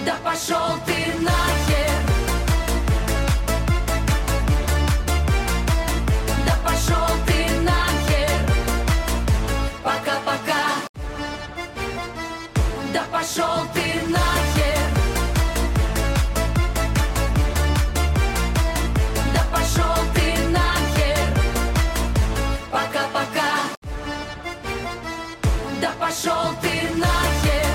Да пошел ты нахер. Да пошел ты нахер. Пока-пока. Да пошел ты нахер. Да пошел ты нахер. Пока-пока. Да пошел ты нахер.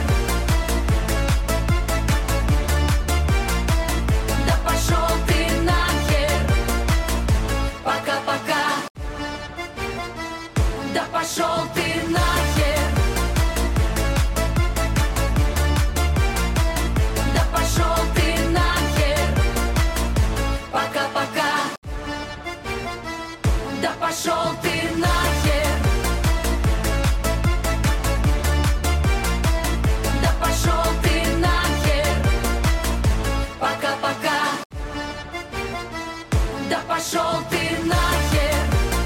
Да пошел ты нахер. Пока-пока. Да пошел ты нахер. Да пошел ты нахер. Пока-пока. Да пошел ты нахер. Да пошел ты нахер. Пока-пока. Да пошел ты нахер.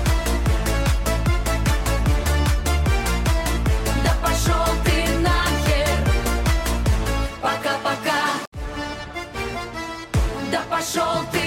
Да пошел ты нахер. Пока-пока. Да пошел ты